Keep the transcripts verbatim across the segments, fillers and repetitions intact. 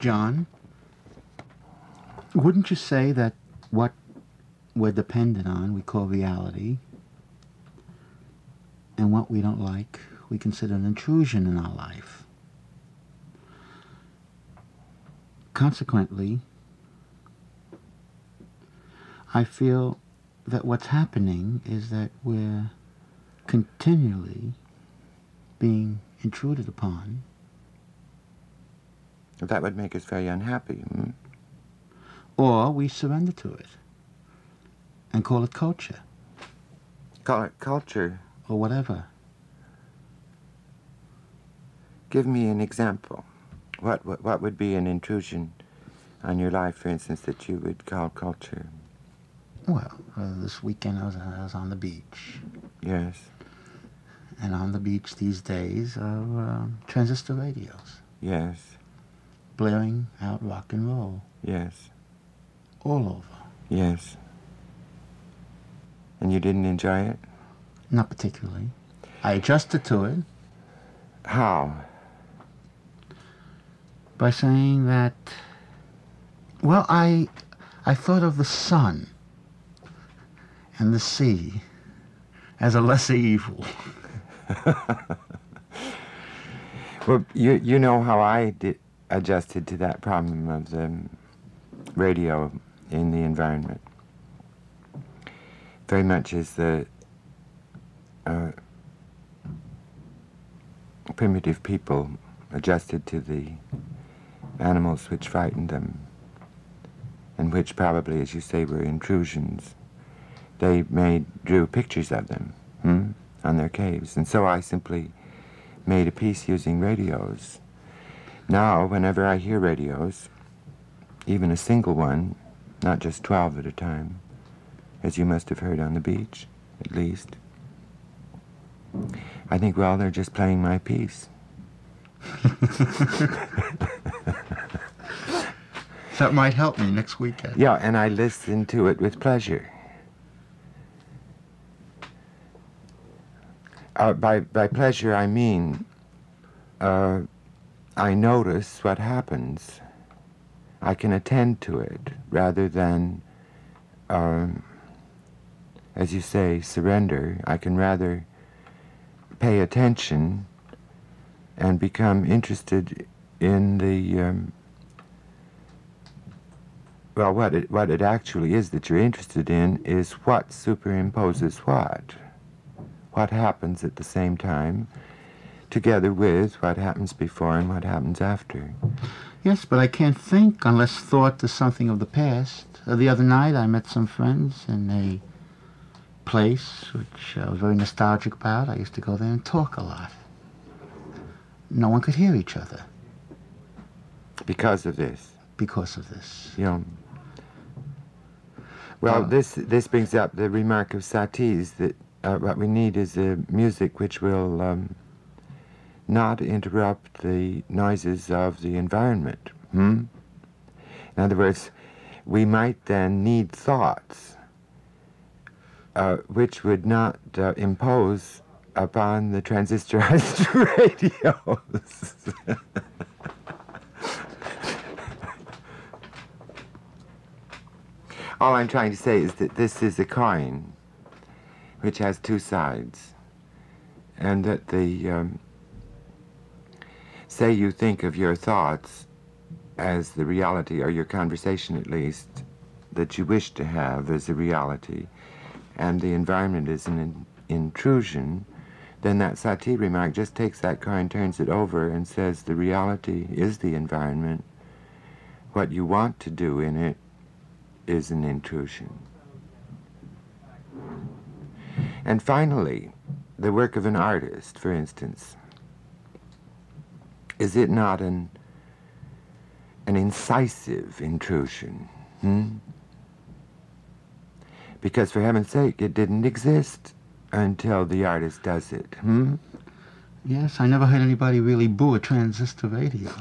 John, wouldn't you say that what we're dependent on we call reality, and what we don't like we consider an intrusion in our life? Consequently, I feel that what's happening is that we're continually being intruded upon. That would make us very unhappy. Hmm? Or we surrender to it and call it culture. Call it culture? Or whatever. Give me an example. What, what, what would be an intrusion on your life, for instance, that you would call culture? Well, uh, this weekend I was, I was on the beach. Yes. And on the beach these days are uh, transistor radios. Yes. Blaring out rock and roll. Yes. All over. Yes. And you didn't enjoy it? Not particularly. I adjusted to it. How? By saying that, well, I, I thought of the sun and the sea as a lesser evil. Well, you you know how I did, adjusted to that problem of the radio in the environment. Very much as the uh, primitive people adjusted to the animals which frightened them, and which probably, as you say, were intrusions. They made, drew pictures of them hmm, on their caves, and so I simply made a piece using radios. Now, whenever I hear radios, even a single one, not just twelve at a time, as you must have heard on the beach, at least, I think, well, they're just playing my piece. That might help me next weekend. Yeah, and I listen to it with pleasure. Uh, by, by pleasure, I mean uh, I notice what happens. I can attend to it rather than, um, as you say, surrender. I can rather pay attention and become interested in the, um, well, what it, what it actually is that you're interested in is what superimposes what. What happens at the same time, together with what happens before and what happens after. Yes, but I can't think unless thought is something of the past. Uh, the other night I met some friends in a place which I was very nostalgic about. I used to go there and talk a lot. No one could hear each other. Because of this? Because of this. Yeah. Well, Uh, this this brings up the remark of Satie's that uh, what we need is a music which will um, not interrupt the noises of the environment. Hmm? In other words, we might then need thoughts uh, which would not uh, impose upon the transistorized radios. All I'm trying to say is that this is a coin which has two sides, and that the, um, say you think of your thoughts as the reality, or your conversation at least, that you wish to have as a reality, and the environment is an in- intrusion, then that Satie remark just takes that coin, turns it over, and says the reality is the environment. What you want to do in it is an intrusion. And finally, the work of an artist, for instance, is it not an an incisive intrusion? Hmm? Because, for heaven's sake, it didn't exist until the artist does it. Hmm? Yes, I never heard anybody really boo a transistor radio.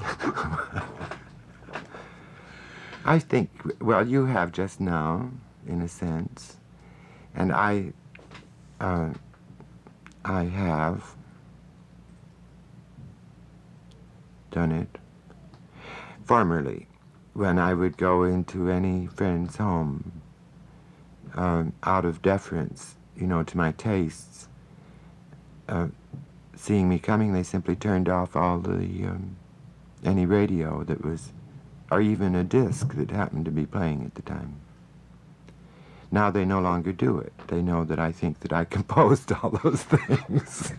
I think, well, you have just now, in a sense, and I, uh, I have done it. formerly, when I would go into any friend's home, um, out of deference, you know, to my tastes, uh, seeing me coming, they simply turned off all the, um, any radio that was, or even a disc that happened to be playing at the time. Now they no longer do it. They know that I think that I composed all those things.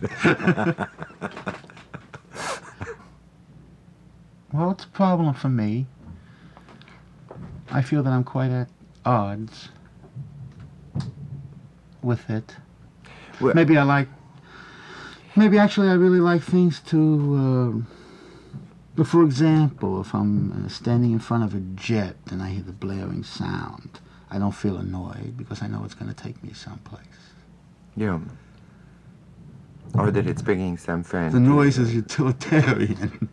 Well, it's a problem for me. I feel that I'm quite at odds with it. Well, maybe I like, maybe actually I really like things to, uh, for example, if I'm uh, standing in front of a jet and I hear the blaring sound, I don't feel annoyed because I know it's going to take me someplace. Yeah. Or that it's bringing some friend. The noise is utilitarian.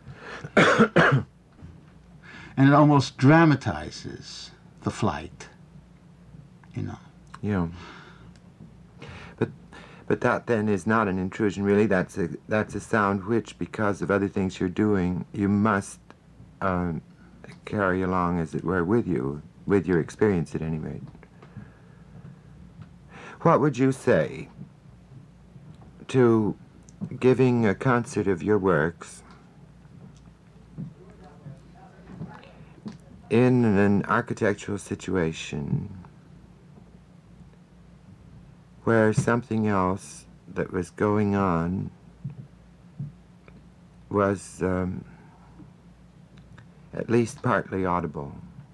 And it almost dramatizes the flight, you know. Yeah. But but that then is not an intrusion, really. That's a that's a sound which, because of other things you're doing, you must um, carry along, as it were, with you, with your experience at any rate. What would you say to giving a concert of your works in an architectural situation where something else that was going on was um, at least partly audible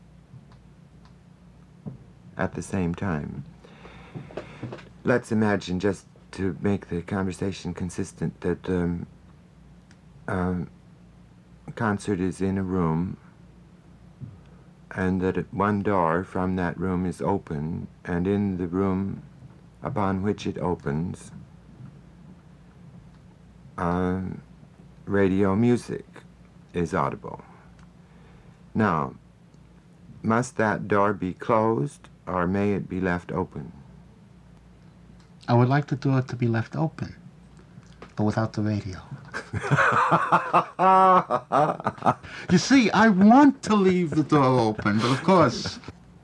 at the same time? Let's imagine, just to make the conversation consistent, that um, um, a concert is in a room, and that one door from that room is open, and in the room upon which it opens, uh, radio music is audible. Now, must that door be closed, or may it be left open? I would like the door to be left open, but without the radio. You see, I want to leave the door open, but of course...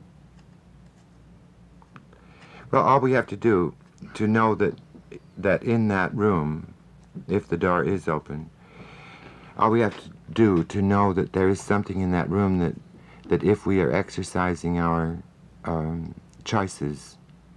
Well, all we have to do to know that that in that room, if the door is open, all we have to do to know that there is something in that room that, that if we are exercising our um, choices,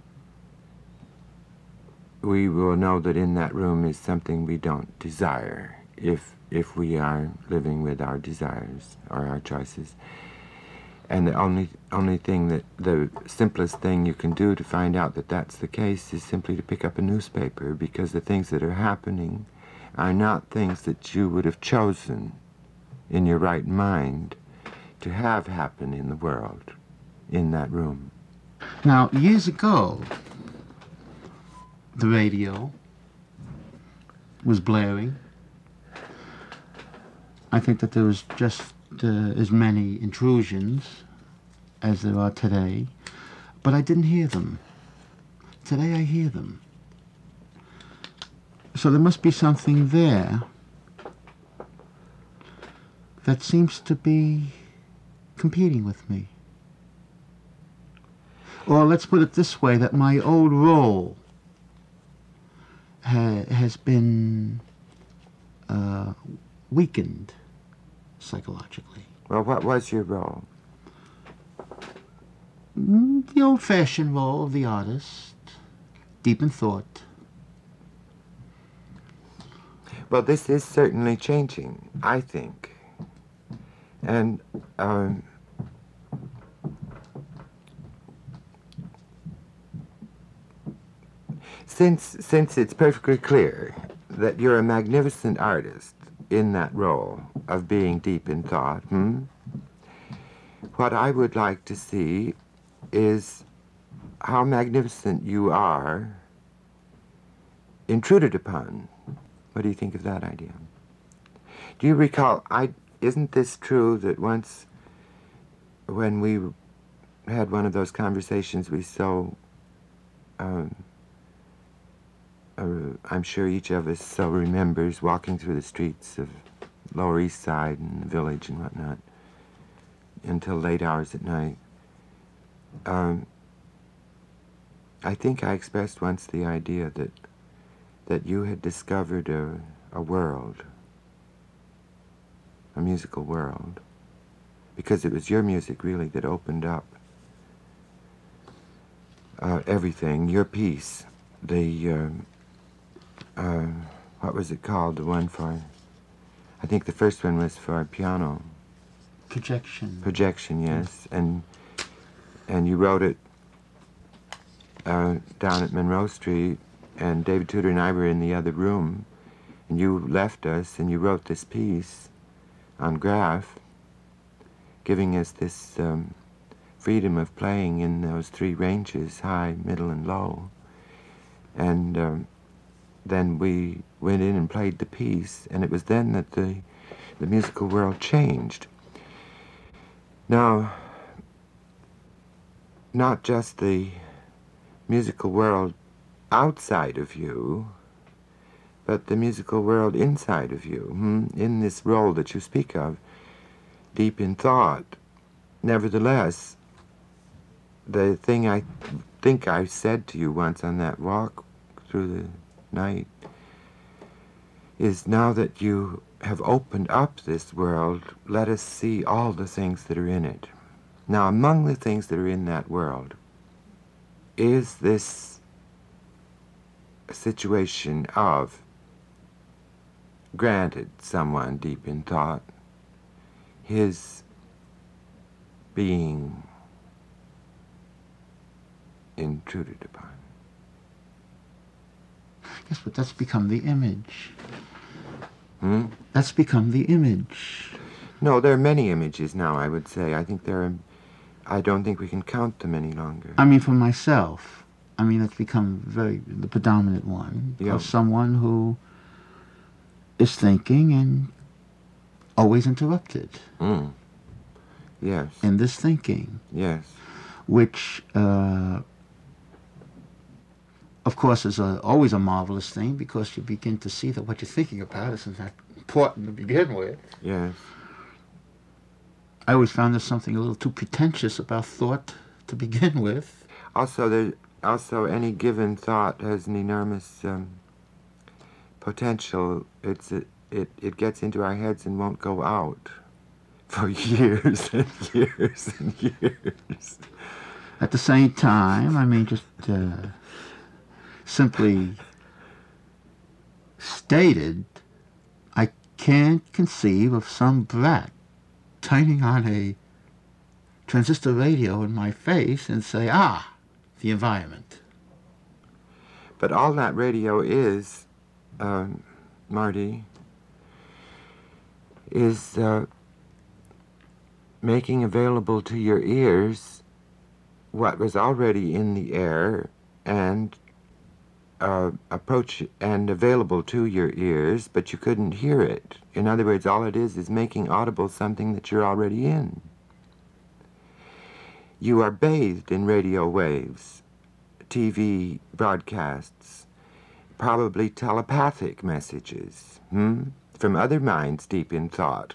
we will know that in that room is something we don't desire, if if we are living with our desires or our choices. And the only only thing that, the simplest thing you can do to find out that that's the case is simply to pick up a newspaper, because the things that are happening are not things that you would have chosen in your right mind to have happen in the world, in that room. Now, years ago, the radio was blaring. I think that there was just uh, as many intrusions as there are today, but I didn't hear them. Today I hear them. So there must be something there that seems to be competing with me. Or let's put it this way, that my old role ha has been uh, weakened psychologically. Well, what was your role? Mm, the old-fashioned role of the artist, deep in thought. Well, this is certainly changing, I think. And um, since since it's perfectly clear that you're a magnificent artist in that role of being deep in thought, hmm? What I would like to see is how magnificent you are intruded upon. What do you think of that idea? Do you recall, I, isn't this true that once when we had one of those conversations we so, um, uh, I'm sure each of us so remembers walking through the streets of Lower East Side and the village and whatnot, until late hours at night. Um, I think I expressed once the idea that that you had discovered a, a world, a musical world, because it was your music really that opened up uh, everything, your piece, the, uh, uh, what was it called, the one for, I think the first one was for piano. Projection. Projection, yes, and and you wrote it uh, down at Monroe Street, and David Tudor and I were in the other room, and you left us, and you wrote this piece on graph, giving us this um, freedom of playing in those three ranges, high, middle, and low. And um, then we went in and played the piece, and it was then that the, the musical world changed. Now, not just the musical world outside of you, but the musical world inside of you, hmm? in this role that you speak of, deep in thought. Nevertheless, the thing I think I said to you once on that walk through the night is, now that you have opened up this world, let us see all the things that are in it. Now, among the things that are in that world is this situation of, granted someone deep in thought, his being intruded upon. Yes, but that's become the image. Hmm? That's become the image. No, there are many images now, I would say. I think there are, I don't think we can count them any longer. I mean, for myself, I mean, it's become very, the predominant one, Yeah. of someone who is thinking and always interrupted Mm. Yes. in this thinking, Yes. which, uh, of course, is a, always a marvelous thing, because you begin to see that what you're thinking about isn't that important to begin with. Yes. I always found there's something a little too pretentious about thought to begin with. Also, there, also any given thought has an enormous um, potential. It's a, it it gets into our heads and won't go out for years and years and years. At the same time, I mean, just uh, simply stated, I can't conceive of some brat turning on a transistor radio in my face and say, ah, the environment. But all that radio is, um, Marty, is uh, making available to your ears what was already in the air and uh, approach and available to your ears, but you couldn't hear it. In other words, all it is is making audible something that you're already in. You are bathed in radio waves, T V broadcasts, probably telepathic messages, hmm? from other minds deep in thought.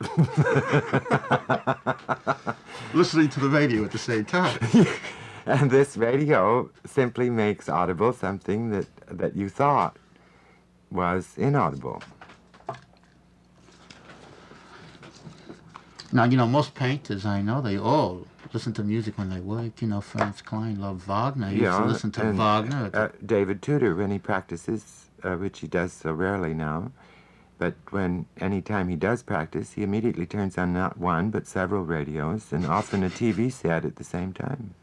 Listening to the radio at the same time. And this radio simply makes audible something that, that you thought was inaudible. Now, you know, most painters I know, they all listen to music when they work. You know, Franz Klein loved Wagner. He used to listen to and, Wagner. Uh, David Tudor, when he practices, uh, which he does so rarely now, but when any time he does practice, he immediately turns on not one, but several radios, and often a T V set at the same time.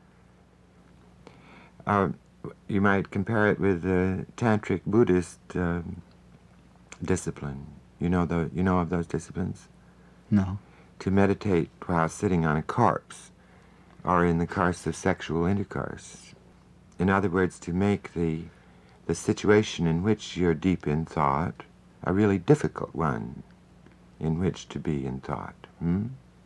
Uh, you might compare it with the Tantric Buddhist uh, discipline. You know the you know of those disciplines? No. To meditate while sitting on a corpse, or in the course of sexual intercourse. In other words, to make the the situation in which you're deep in thought a really difficult one in which to be in thought. Hmm?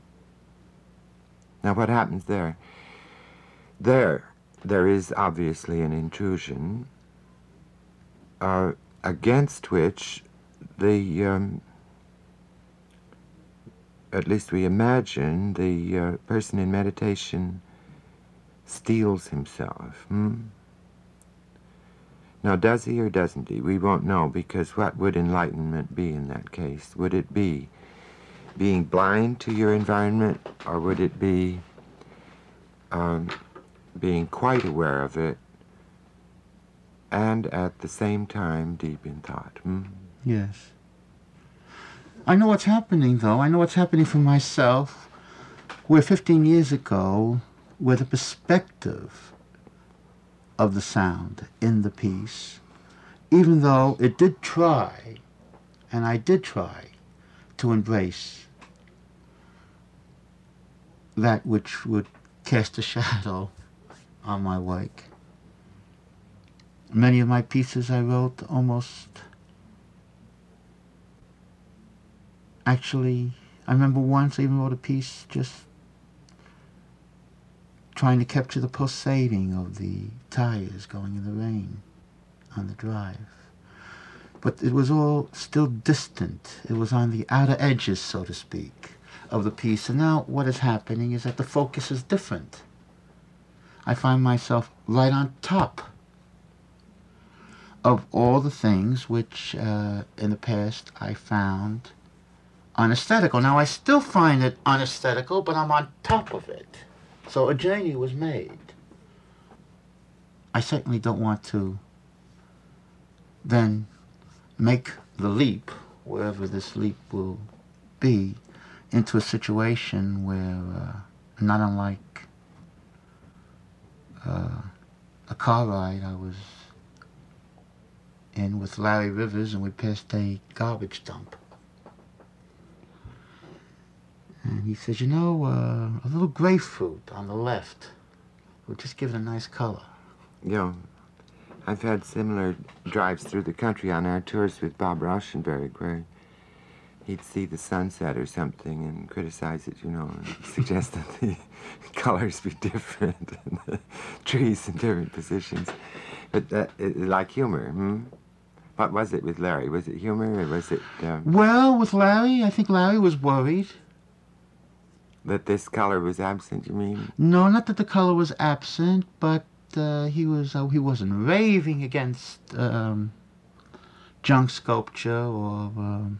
Now what happens there? There, there is obviously an intrusion uh, against which the um, at least we imagine, the uh, person in meditation steels himself. Hmm? Now, does he or doesn't he? We won't know, because what would enlightenment be in that case? Would it be being blind to your environment, or would it be um, being quite aware of it and at the same time deep in thought? Hmm? Yes. I know what's happening, though. I know what's happening for myself, where fifteen years ago, where the perspective of the sound in the piece, even though it did try, and I did try, to embrace that which would cast a shadow on my work. Many of my pieces I wrote almost, actually, I remember once I even wrote a piece just trying to capture the pulsating of the tires going in the rain on the drive. But it was all still distant. It was on the outer edges, so to speak, of the piece. And now what is happening is that the focus is different. I find myself right on top of all the things which uh, in the past I found unaesthetical. Now I still find it unaesthetical, but I'm on top of it. So a journey was made. I certainly don't want to then make the leap, wherever this leap will be, into a situation where, uh, not unlike uh, a car ride I was in with Larry Rivers, and we passed a garbage dump. And he says, you know, uh, a little grapefruit on the left would just give it a nice color. Yeah. I've had similar drives through the country on our tours with Bob Rauschenberg, where he'd see the sunset or something and criticize it, you know, and suggest that the colors be different and the trees in different positions. But that, it, like humor, hmm? What was it with Larry? Was it humor or was it... Um, well, with Larry, I think Larry was worried. That this color was absent, you mean? No, not that the color was absent, but uh, he was uh, he wasn't raving against um, junk sculpture or um,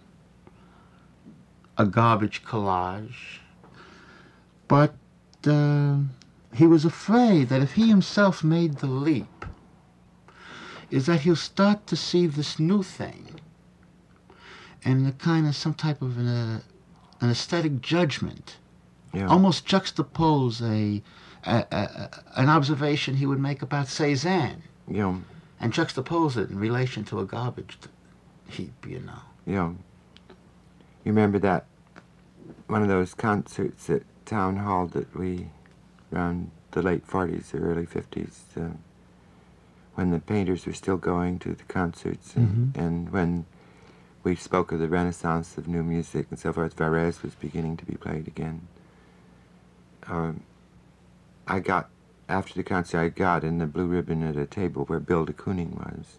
a garbage collage. But uh, he was afraid that if he himself made the leap, is that he'll start to see this new thing and a kind of some type of an, uh, an aesthetic judgment. Yeah. Almost juxtapose a, a, a an observation he would make about Cézanne, yeah, and juxtapose it in relation to a garbage heap, you know. Yeah. You remember that one of those concerts at Town Hall that we, around the late forties or early fifties, uh, when the painters were still going to the concerts, and, mm-hmm. and when we spoke of the renaissance of new music and so forth, Varese was beginning to be played again. Um, I got, after the concert, I got in the blue ribbon at a table where Bill de Kooning was.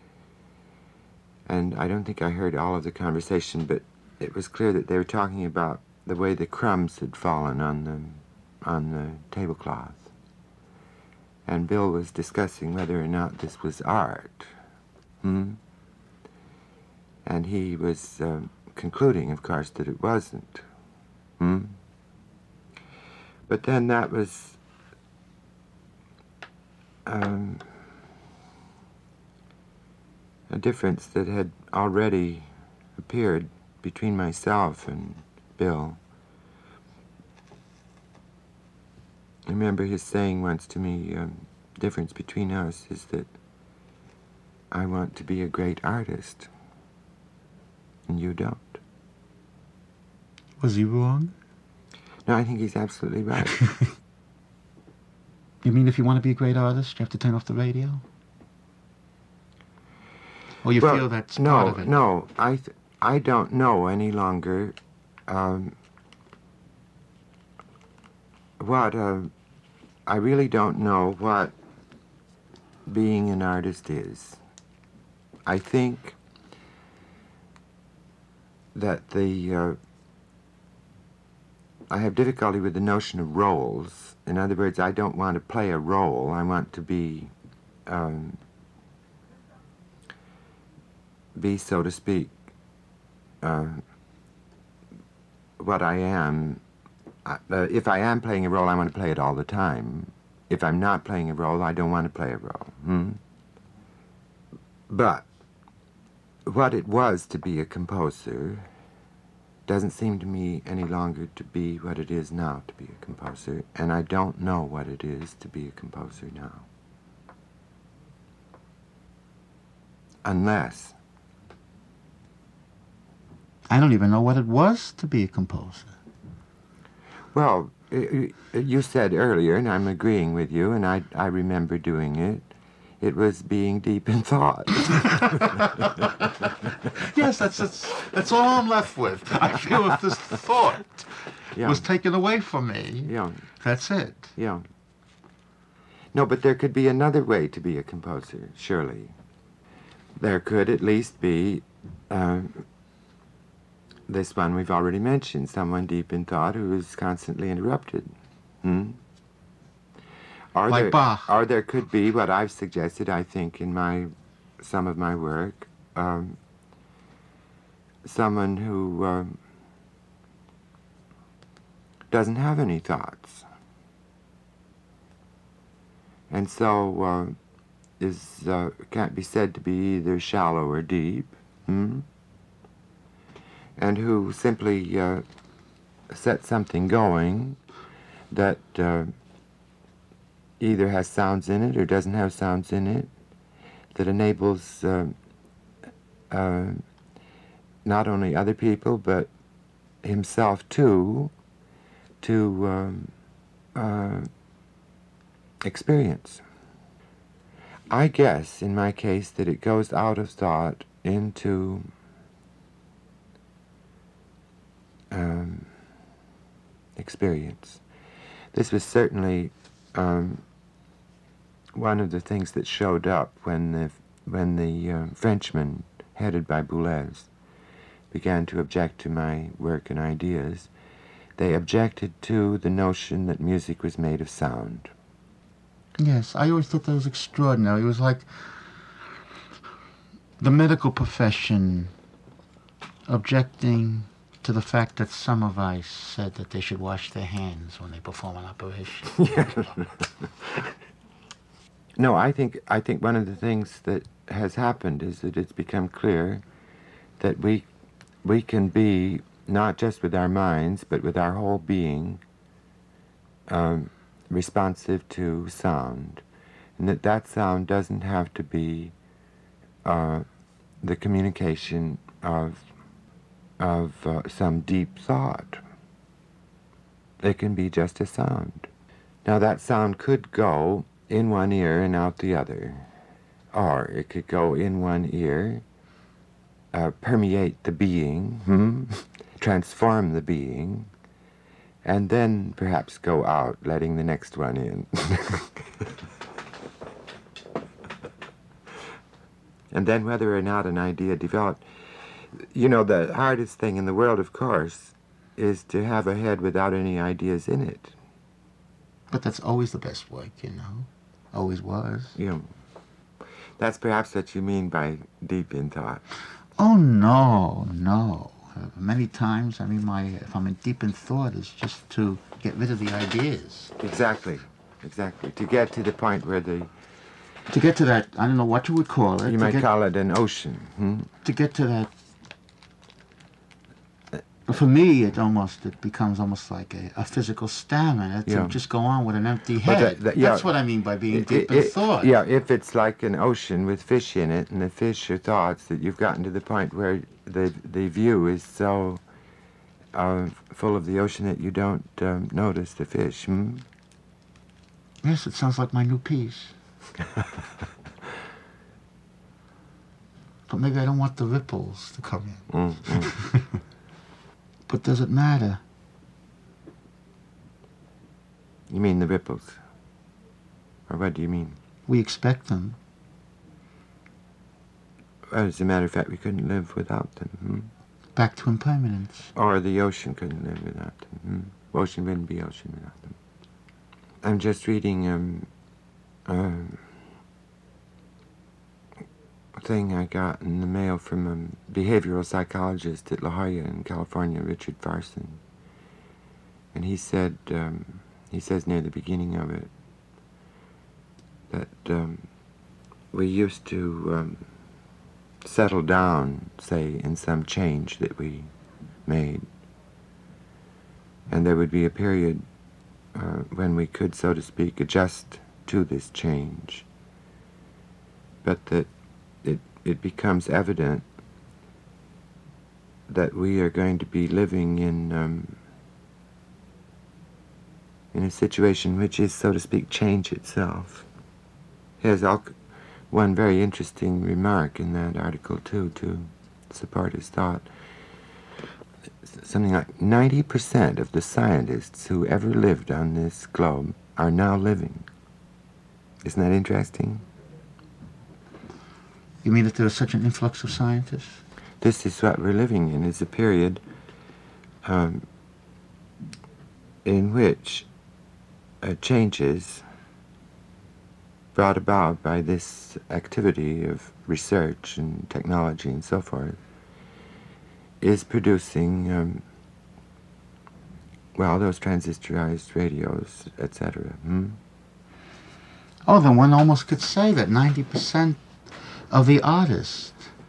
And I don't think I heard all of the conversation, but it was clear that they were talking about the way the crumbs had fallen on the, on the tablecloth. And Bill was discussing whether or not this was art. Hmm? And he was uh, concluding, of course, that it wasn't. Hmm? But then that was um, a difference that had already appeared between myself and Bill. I remember his saying once to me, um, the difference between us is that I want to be a great artist, and you don't. Was he wrong? No, I think he's absolutely right. You mean if you want to be a great artist, you have to turn off the radio? Or you well, feel that's no, part of it? No, I, th- I don't know any longer um, what, uh, I really don't know what being an artist is. I think that the uh, I have difficulty with the notion of roles. In other words, I don't want to play a role. I want to be, um, be, so to speak, uh, what I am. Uh, if I am playing a role, I want to play it all the time. If I'm not playing a role, I don't want to play a role. Hmm? But what it was to be a composer doesn't seem to me any longer to be what it is now to be a composer, and I don't know what it is to be a composer now. Unless... I don't even know what it was to be a composer. Well, you said earlier, and I'm agreeing with you, and I, I remember doing it, it was being deep in thought. Yes, that's, that's that's all I'm left with. I feel if this thought yeah. was taken away from me, yeah. that's it. Yeah. No, but there could be another way to be a composer, surely. There could at least be uh, this one we've already mentioned, someone deep in thought who is constantly interrupted. Hmm? Or Like there, Bach. Or there could be what I've suggested, I think, in my some of my work, um, someone who um, doesn't have any thoughts, and so uh, is uh, can't be said to be either shallow or deep, hmm? and who simply uh, sets something going that uh, either has sounds in it or doesn't have sounds in it, that enables uh, uh, not only other people but himself too to um, uh, experience. I guess in my case that it goes out of thought into um, experience. This was certainly um, one of the things that showed up when the when the uh, Frenchmen, headed by Boulez, began to object to my work and ideas. They objected to the notion that music was made of sound. Yes, I always thought that was extraordinary. It was like the medical profession objecting to the fact that Semmelweis said that they should wash their hands when they perform an operation. No, I think I think one of the things that has happened is that it's become clear that we we can be, not just with our minds, but with our whole being, um, responsive to sound, and that that sound doesn't have to be uh, the communication of of uh, some deep thought. It can be just a sound. Now that sound could go in one ear and out the other, or it could go in one ear, uh, permeate the being, hmm? transform the being, and then perhaps go out, letting the next one in. And then whether or not an idea developed, you know, the hardest thing in the world, of course, is to have a head without any ideas in it. But that's always the best work, you know. Always was. Yeah. That's perhaps what you mean by deep in thought. Oh, no, no. Uh, many times, I mean, my if I'm in deep in thought, it's just to get rid of the ideas. Exactly, exactly. To get to the point where the... To get to that, I don't know what you would call it. You to might get, call it an ocean. Hmm? To get to that... For me, it almost, it becomes almost like a, a physical stamina to Yeah. just go on with an empty head. that- that- yeah. That's what I mean by being It- deep it- in it- thought. Yeah, if it's like an ocean with fish in it, and the fish are thoughts, that you've gotten to the point where the the view is so uh, full of the ocean that you don't um, notice the fish. Hmm? Yes, it sounds like my new piece. But maybe I don't want the ripples to come in. Mm, mm. But does it matter? You mean the ripples? Or what do you mean? We expect them. Well, as a matter of fact, we couldn't live without them. Hmm? Back to impermanence. Or the ocean couldn't live without them. Hmm? Ocean wouldn't be ocean without them. I'm just reading um, uh, a thing I got in the mail from a behavioral psychologist at La Jolla in California, Richard Farson. And he said, um, he says near the beginning of it, that um, we used to um, settle down, say, in some change that we made. And there would be a period uh, when we could, so to speak, adjust to this change. But that it, it becomes evident that we are going to be living in um, in a situation which is, so to speak, change itself. He has all, one very interesting remark in that article, too, to support his thought. Something like ninety percent of the scientists who ever lived on this globe are now living. Isn't that interesting? You mean that there is such an influx of scientists? This is what we're living in, is a period um, in which uh, changes brought about by this activity of research and technology and so forth is producing, um, well, those transistorized radios, et cetera. Hmm? Oh, then one almost could say that ninety percent of the artists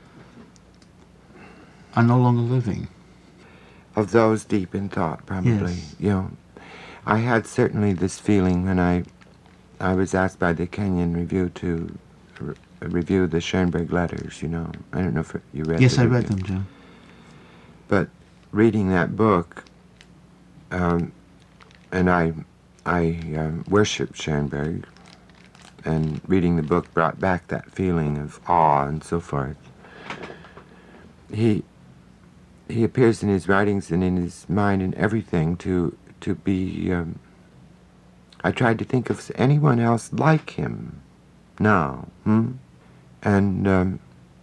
are no longer living. Of those deep in thought, probably. Yes. You know, I had certainly this feeling when I I was asked by the Kenyan Review to re- review the Schoenberg letters, you know. I don't know if you read them. Yes, I read them, John. But reading that book, um, and I, I um, worshipped Schoenberg, and reading the book brought back that feeling of awe and so forth. He, he appears in his writings and in his mind and everything to to be. Um, I tried to think of anyone else like him now, hmm? and um,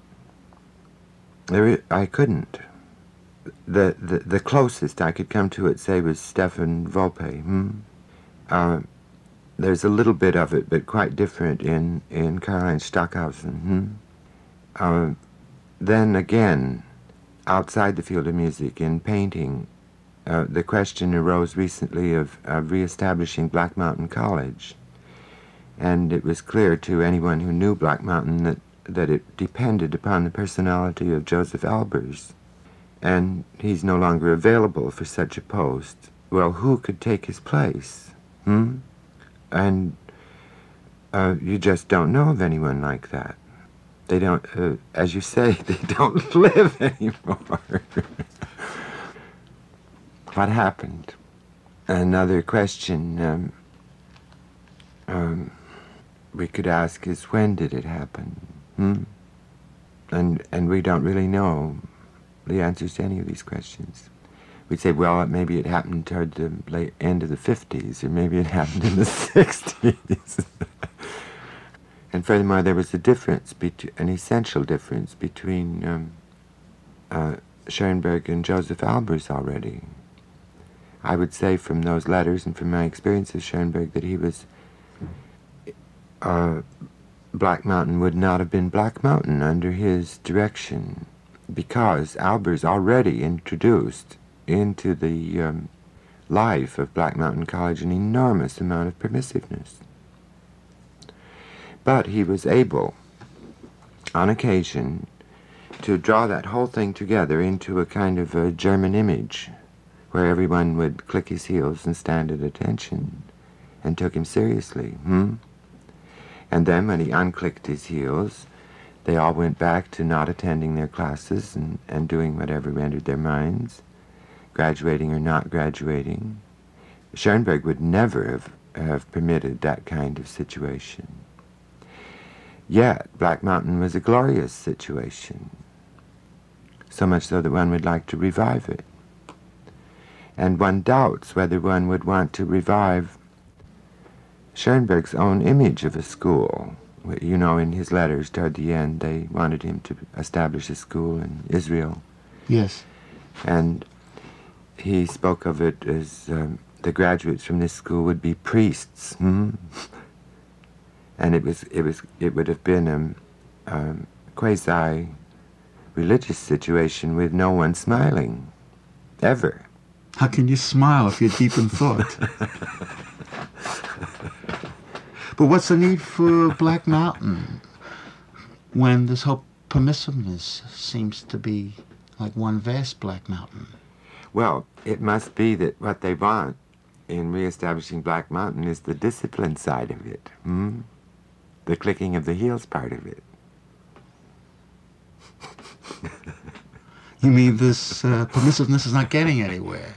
there I, I couldn't. The, the the closest I could come to it, say, was Stefan Volpe. Hmm? Uh, there's a little bit of it, but quite different in, in Karl-Heinz Stockhausen. Hmm? Uh, then again, outside the field of music, in painting, uh, the question arose recently of, of reestablishing Black Mountain College. And it was clear to anyone who knew Black Mountain that, that it depended upon the personality of Joseph Albers. And he's no longer available for such a post. Well, who could take his place? Hmm? And uh, you just don't know of anyone like that. They don't, uh, as you say, they don't live anymore. What happened? Another question um, um, we could ask is, when did it happen? Hmm? And, and we don't really know the answers to any of these questions. We'd say, well, maybe it happened toward the late end of the fifties, or maybe it happened in the sixties. And furthermore, there was a difference, bet- an essential difference between um, uh, Schoenberg and Joseph Albers already. I would say from those letters and from my experience of Schoenberg that he was, uh, Black Mountain would not have been Black Mountain under his direction, because Albers already introduced into the um, life of Black Mountain College an enormous amount of permissiveness. But he was able, on occasion, to draw that whole thing together into a kind of a German image, where everyone would click his heels and stand at attention, and took him seriously. Hmm? And then when he unclicked his heels, they all went back to not attending their classes and, and doing whatever entered their minds, graduating or not graduating. Schoenberg would never have, have permitted that kind of situation. Yet, Black Mountain was a glorious situation, so much so that one would like to revive it. And one doubts whether one would want to revive Schoenberg's own image of a school. You know, in his letters toward the end, they wanted him to establish a school in Israel. Yes. And he spoke of it as um, the graduates from this school would be priests. Hmm? And it was it was it would have been a, a quasi-religious situation with no one smiling, ever. How can you smile if you're deep in thought? But what's the need for Black Mountain when this whole permissiveness seems to be like one vast Black Mountain? Well, it must be that what they want in reestablishing Black Mountain is the discipline side of it. Hmm? The clicking of the heels part of it. You mean this uh, permissiveness is not getting anywhere?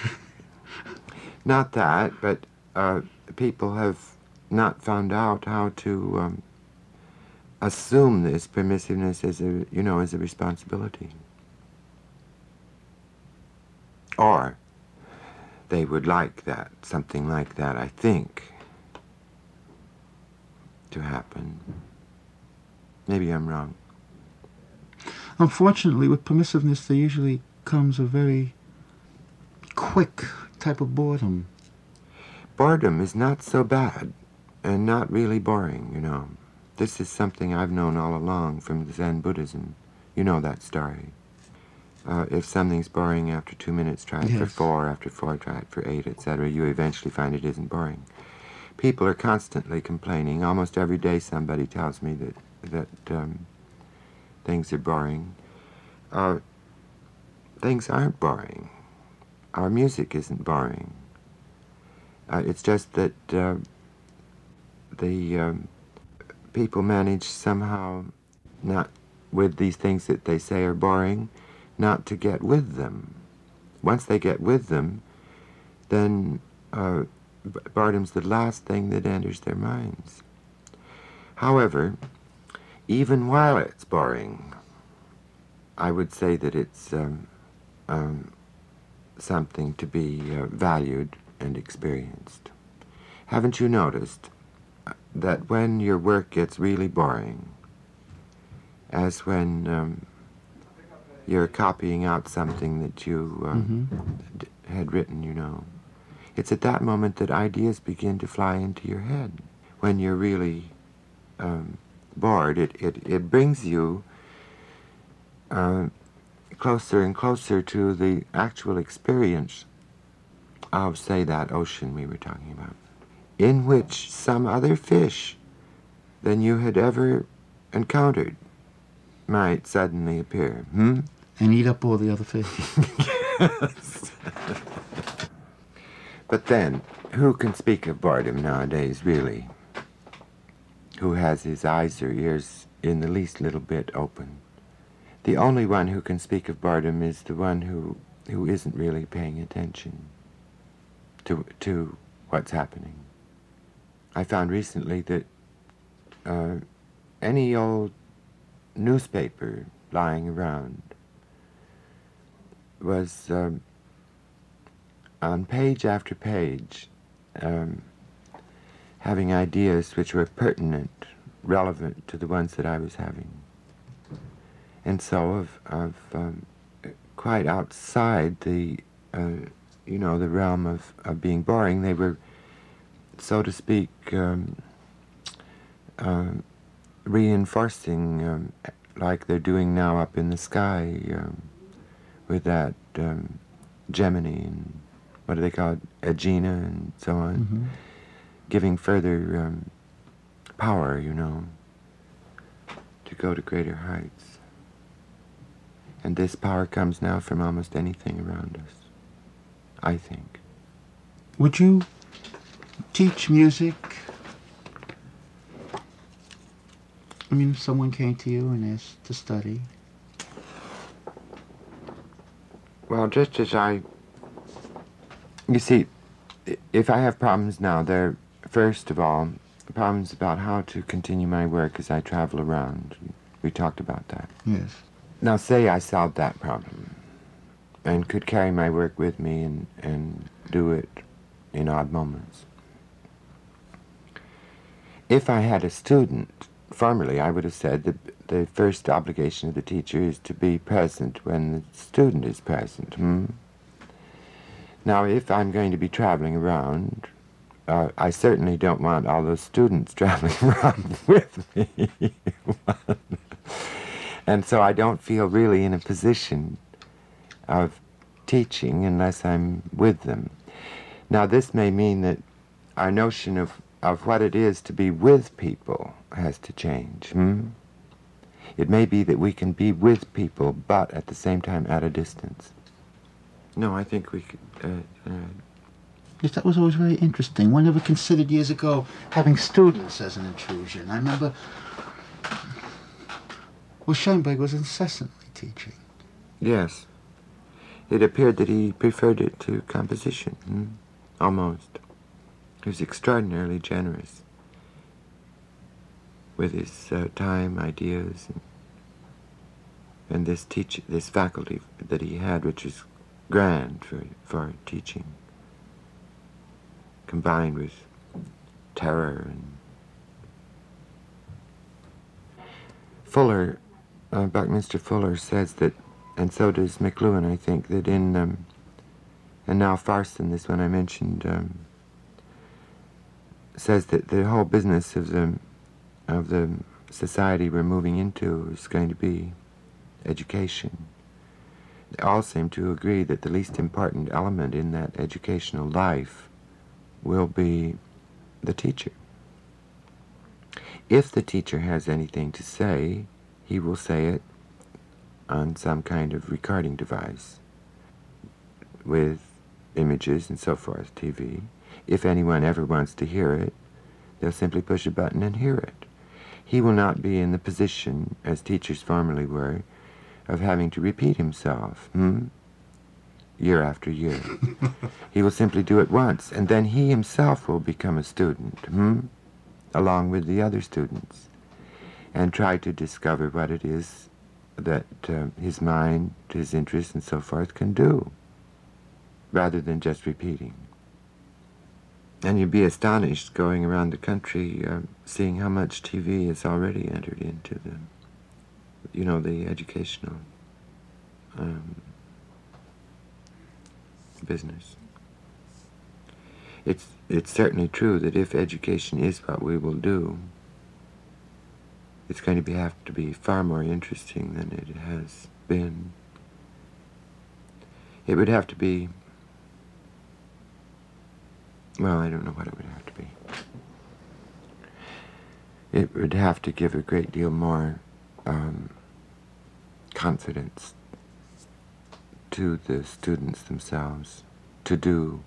Not that, but uh, people have not found out how to um, assume this permissiveness as a, you know, as a responsibility. Or they would like that, something like that, I think, to happen. Maybe I'm wrong. Unfortunately, with permissiveness, there usually comes a very quick type of boredom. Boredom is not so bad and not really boring, you know. This is something I've known all along from Zen Buddhism. You know that story. Uh, if something's boring after two minutes, try it Yes. for four, after four, try it for eight, et cetera. You eventually find it isn't boring. People are constantly complaining. Almost every day somebody tells me that, that um, things are boring. Uh, things aren't boring. Our music isn't boring. Uh, it's just that uh, the um, people manage somehow, not with these things that they say are boring, not to get with them. Once they get with them, then uh, boredom's the last thing that enters their minds. However, even while it's boring, I would say that it's um, um, something to be uh, valued and experienced. Haven't you noticed that when your work gets really boring, as when um, you're copying out something that you um, Mm-hmm. d- had written, you know, it's at that moment that ideas begin to fly into your head. When you're really um, bored, it, it, it brings you uh, closer and closer to the actual experience of, say, that ocean we were talking about, in which some other fish than you had ever encountered might suddenly appear. Hmm? And eat up all the other fish. Yes. But then, who can speak of boredom nowadays, really? Who has his eyes or ears in the least little bit open? The only one who can speak of boredom is the one who, who isn't really paying attention to, to what's happening. I found recently that uh, any old newspaper lying around was um, on page after page um, having ideas which were pertinent, relevant to the ones that I was having. And so of, of um, quite outside the, uh, you know, the realm of, of being boring, they were, so to speak, um, uh, reinforcing, um, like they're doing now up in the sky um, with that um, Gemini and what do they call it, Aegina and so on, Mm-hmm. giving further um, power, you know, to go to greater heights. And this power comes now from almost anything around us, I think. Would you teach music? I mean, if someone came to you and asked to study. Well, just as I, you see, i- if I have problems now, they're, first of all, problems about how to continue my work as I travel around. We talked about that. Yes. Now, say I solved that problem and could carry my work with me and, and do it in odd moments. If I had a student, formerly I would have said that the first obligation of the teacher is to be present when the student is present. Hmm? Now, if I'm going to be traveling around, uh, I certainly don't want all those students traveling around with me. And so I don't feel really in a position of teaching unless I'm with them. Now, this may mean that our notion of, of what it is to be with people has to change. Hmm? It may be that we can be with people, but at the same time at a distance. No, I think we could... Uh, uh, Yes, that was always very interesting. One never considered years ago having students as an intrusion. I remember... Well, Schoenberg was incessantly teaching. Yes. It appeared that he preferred it to composition, hmm? Almost. He was extraordinarily generous with his uh, time, ideas, and, and this teach this faculty that he had, which is grand for for teaching, combined with terror. And Fuller, uh, Buckminster Fuller says that, and so does McLuhan, I think, that in, um, and now Farson, this one I mentioned, um, says that the whole business of the, of the society we're moving into is going to be education. They all seem to agree that the least important element in that educational life will be the teacher. If the teacher has anything to say, he will say it on some kind of recording device with images and so forth, T V. If anyone ever wants to hear it, they'll simply push a button and hear it. He will not be in the position, as teachers formerly were, of having to repeat himself, hmm? year after year. He will simply do it once, and then he himself will become a student, hmm? along with the other students, and try to discover what it is that uh, his mind, his interests, and so forth can do, rather than just repeating. And you'd be astonished going around the country, uh, seeing how much T V is already entered into the, you know, the educational um, business. It's it's certainly true that if education is what we will do, it's going to be, have to be far more interesting than it has been. It would have to be, well, I don't know what it would have to be. It would have to give a great deal more um, confidence to the students themselves to do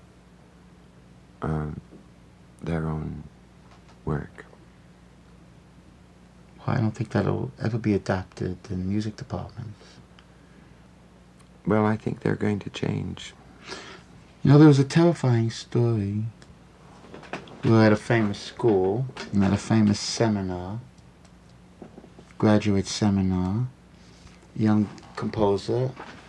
um, their own work. Well, I don't think that'll ever be adopted in music departments. Well, I think they're going to change. You know, there was a terrifying story. We were at a famous school, and at a famous seminar, graduate seminar. A young composer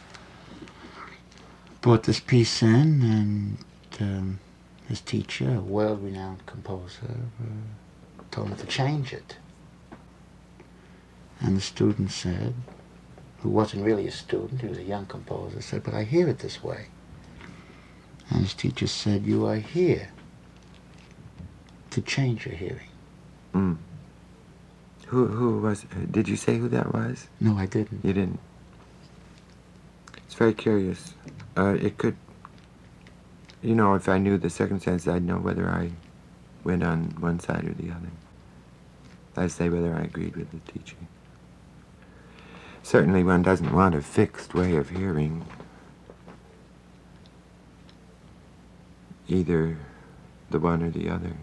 brought this piece in, and um, his teacher, a world-renowned composer, uh, told him to change it. And the student said, who wasn't really a student, he was a young composer, said, but I hear it this way. And his teacher said, you are here to change your hearing. Mm. Who who was, did you say who that was? No, I didn't. You didn't. It's very curious. Uh, it could, you know, if I knew the circumstances, I'd know whether I went on one side or the other. I'd say whether I agreed with the teaching. Certainly one doesn't want a fixed way of hearing. Either the one or the other.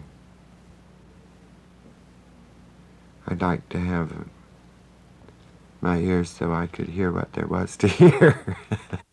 I'd like to have my ears so I could hear what there was to hear.